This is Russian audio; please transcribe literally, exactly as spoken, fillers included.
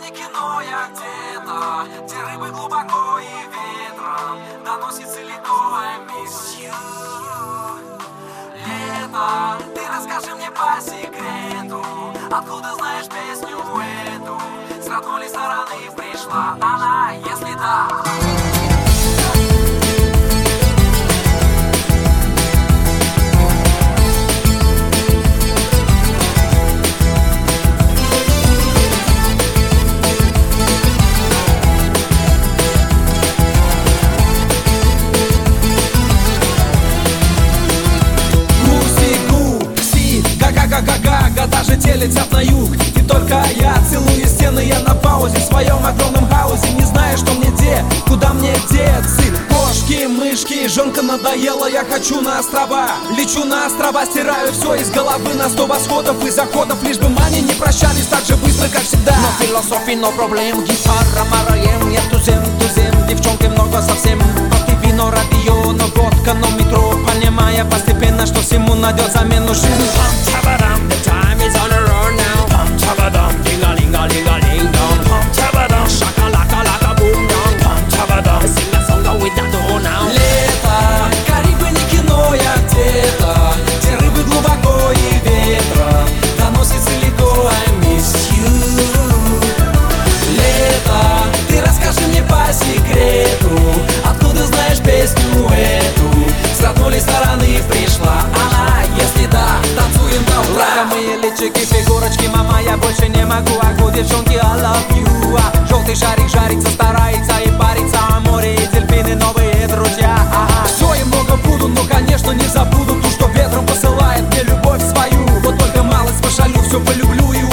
не кино, я где-то, где рыбы глубоко и ветром доносит целиком miss you. Лето, ты расскажи мне по секрету, откуда знаешь песню эту? С родной ли стороны пришла она, если да? Га-га-га-га-га, даже те летят на юг. И только я целую стены, я на паузе в своем огромном хаосе, не знаю, что мне где, куда мне деться. Кошки, мышки, жонка надоела, я хочу на острова. Лечу на острова, стираю все из головы на сто восходов и заходов, лишь бы мани не прощались так же быстро, как всегда. Но философии, но проблем, гитара, мараем, я тузем, тузем, девчонки много совсем. Кофе, вино, радио, но водка, но метро, понимая постепенно, что всему найдет замену. The time is on the road now. Pum chabadum, ding a ling a ling a ling dong. Pum chabadum, shaka laka laka boom dong. Pum chabadum, sing a song with that do now. Лето, Карибы не кино, я где-то, где рыбы глубоко и ветром доносит целиком miss you. Лето, ты расскажи мне по секрету, откуда знаешь песню эту? С родной ли стороны пришла она, если да, танцуем до утра. Мои личики, фигурочки, мама, я больше не могу. Аку, девчонки, I love you. А желтый шарик жарится, старается и парится. А море и дельфины, новые друзья. Ага. Все и много буду, но, конечно, не забуду ту, что ветром посылает мне любовь свою. Вот только малость пошалю, все полюблю и